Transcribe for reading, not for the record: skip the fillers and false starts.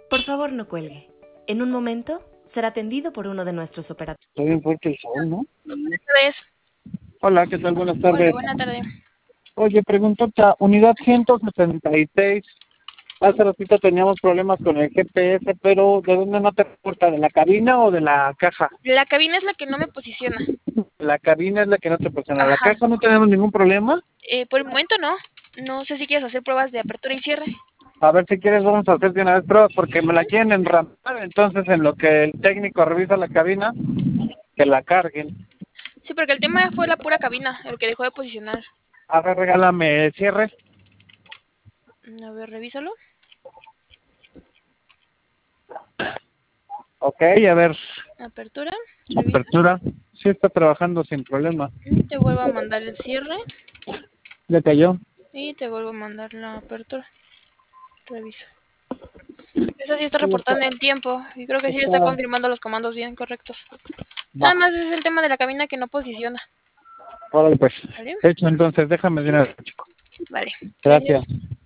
Por favor, no cuelgue. En un momento será atendido por uno de nuestros operadores. Está bien fuerte el sol, ¿no? Buenas tardes. Hola, ¿qué tal? Buenas Hola, tardes. buena tarde. Oye, preguntota, unidad 176. Hace ratito teníamos problemas con el GPS, pero ¿de dónde no te reporta? ¿De la cabina o de la caja? La cabina es la que no me posiciona. La cabina es la que no te posiciona. ¿La Ajá. caja no tenemos ningún problema? Por el momento no. No sé si quieres hacer pruebas de apertura y cierre. A ver, si quieres vamos a hacer de una vez pruebas porque me la quieren enramar, entonces en lo que el técnico revisa la cabina, que la carguen. Sí, porque el tema fue la pura cabina, el que dejó de posicionar. A ver, regálame el cierre. A ver, revísalo. Ok, a ver, Apertura. Revisa. apertura. Sí está trabajando sin problema. Te vuelvo a mandar el cierre. ¿Le cayó? Y te vuelvo a mandar la apertura. Revisa. Esa sí está Sí, reportando el tiempo. Y creo que sí está está. confirmando los comandos bien correctos. Va. Nada más es el tema de la cabina que no posiciona. Órale, pues. ¿Vale? Hecho, entonces, déjame de una vez, chico. Vale. Gracias. Gracias.